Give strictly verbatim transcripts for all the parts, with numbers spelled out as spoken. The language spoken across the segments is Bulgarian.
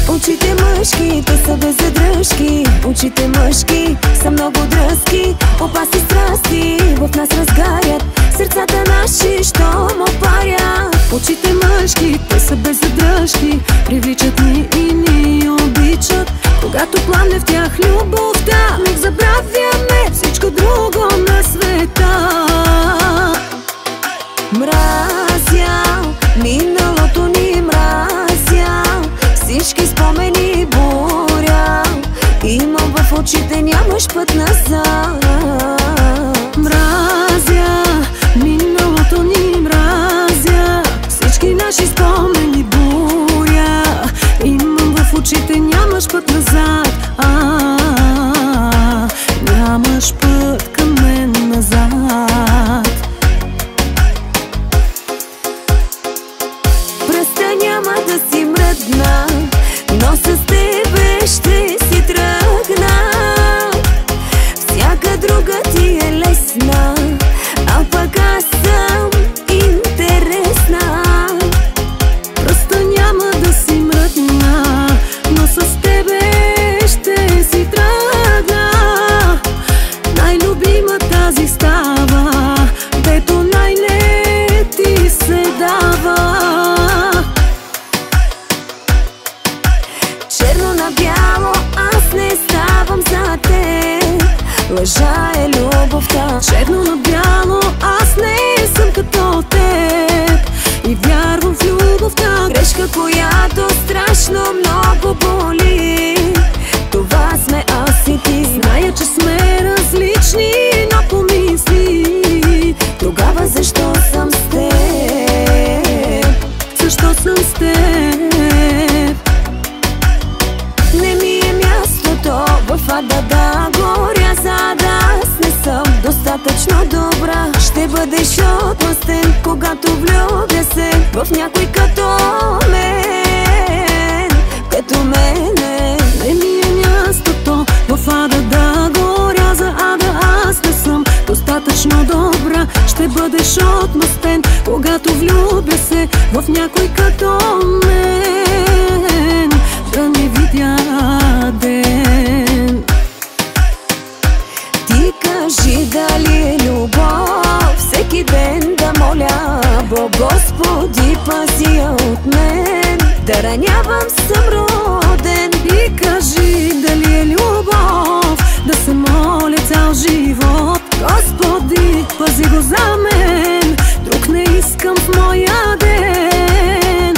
Очите мъжки, те са без задръжки. Очите мъжки са много дръзки. Опасни страсти в нас разгарят сърцата наши, щом опарят. Очите мъжки, те са без задръжки. Привличат ни и ни обичат. Когато пламне в тях любовта, не забравяме всичко друго на света. Мразя миналото ни, мразя всички спомени, буря имам в очите, нямаш път назад. Мразя миналото ни, мразя всички наши спомени, буря имам в очите, нямаш път назад. А, нямаш път към мен назад. Пръста няма да си мръдна, но с тебе ще си тръгна. Всяка друга ти е лесна, а пък аз съм интересна. Пръста няма да си мръдна, но с тебе ще си тръгна. Най-любима тази става, дето най-не ти се дава. Черно на бяло, аз не ставам за теб. Лъжа е любовта. Черно на бяло, аз не съм като теб и вярвам в любовта. Грешка, която страшно много боли, това сме аз и ти. Зная, че сме различни, но помисли тогава защо съм с теб. Защо съм с теб? Не ми е мястото в ада да горя, за да аз не съм достатъчно добра. Ще бъдеш отмъстен, когато влюбя се в някой като мен, като мене. Не ми е мястото в ада да горя, за ада аз не съм достатъчно добра. Ще бъдеш отмъстен, когато влюбя се в някой като мен, да не видя ден. Ти кажи дали е любов, всеки ден да моля Бог, Господи пази я от мен, да ранявам съм роден. Ти кажи дали е любов, да се моля цял живот, Господи пази го за мен, друг не искам в моя ден.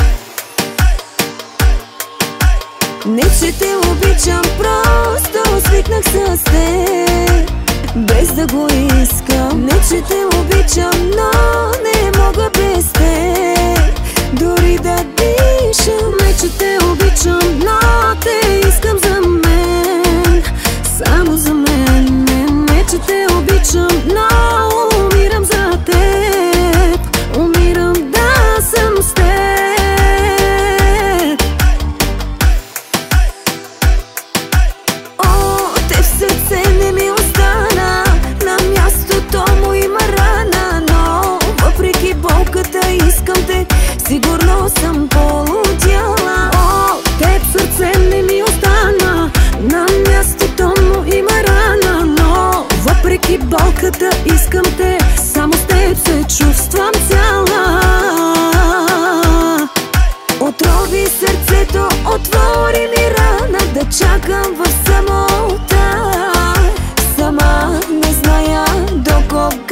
Не че те обичам, просто свикнах с теб, без да го искам. Не че те обичам, но не мога без теб дори да дишам. Не че те обичам, но те искам за мен, само за мен. Не, не че те обичам, но умирам за теб, умирам да съм с теб. Не ми остана, на мястото му има рана, но въпреки болката искам те, сигурно съм полудяла. О, теб сърце не ми остана, на мястото му има рана, но въпреки болката искам те, само с теб се чувствам цяла. Отрови сърцето, отвори ми рана, да чакам в самота. Сама не зная до кога